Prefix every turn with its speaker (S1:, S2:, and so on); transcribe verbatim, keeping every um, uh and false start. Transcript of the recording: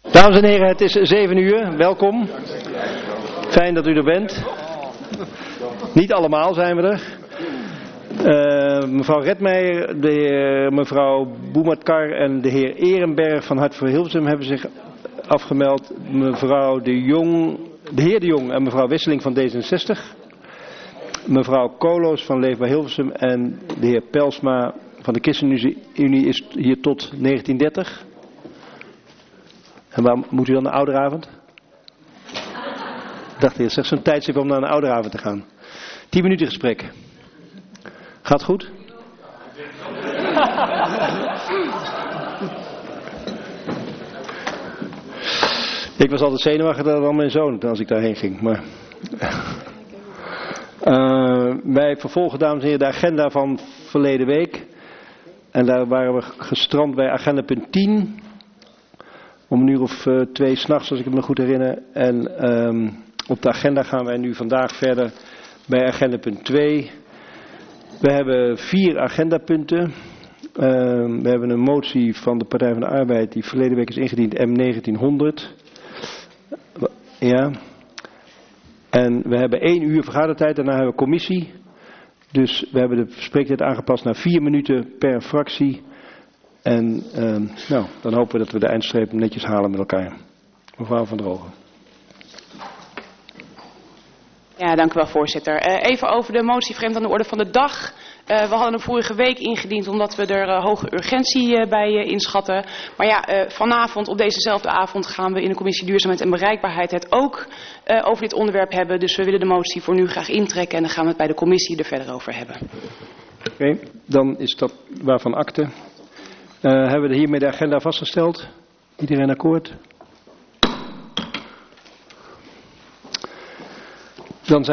S1: Dames en heren, het is zeven uur. Welkom. Fijn dat u er bent. Niet allemaal zijn we er. Uh, mevrouw Redmeijer, de heer, mevrouw Boematkar en de heer Ehrenberg van Hart voor Hilversum hebben zich afgemeld. Mevrouw de Jong, de heer de Jong en mevrouw Wesseling van D zesenzestig. Mevrouw Kolos van Leefbaar Hilversum en de heer Pelsma van de ChristenUnie is hier tot negentien dertig. En waar moet u dan naar ouderavond? Ik dacht, het is echt zo'n tijdstip om naar een ouderavond te gaan. Tien minuten gesprek. Gaat goed? Ik was altijd zenuwachtiger dan mijn zoon als ik daarheen ging. Maar uh, wij vervolgen, dames en heren, de agenda van verleden week. En daar waren we gestrand bij agenda punt tien. Om een uur of uh, twee 's nachts, als ik me goed herinner. En um, op de agenda gaan wij nu vandaag verder bij agenda punt twee. We hebben vier agendapunten. Uh, we hebben een motie van de Partij van de Arbeid die verleden week is ingediend, M negentienhonderd. Ja. En we hebben één uur vergadertijd, daarna hebben we commissie. Dus we hebben de spreektijd aangepast naar vier minuten per fractie. En uh, nou, dan hopen we dat we de eindstreep netjes halen met elkaar. Mevrouw van der Ogen.
S2: Ja, dank u wel, voorzitter. Uh, even over de motie vreemd aan de orde van de dag. Uh, we hadden hem vorige week ingediend omdat we er uh, hoge urgentie uh, bij uh, inschatten. Maar ja, uh, vanavond, op dezezelfde avond, gaan we in de commissie Duurzaamheid en Bereikbaarheid het ook uh, over dit onderwerp hebben. Dus we willen de motie voor nu graag intrekken en dan gaan we het bij de commissie er verder over hebben.
S1: Oké, okay, dan is dat waarvan akte. Uh, hebben we hiermee de agenda vastgesteld? Iedereen akkoord? Dan zijn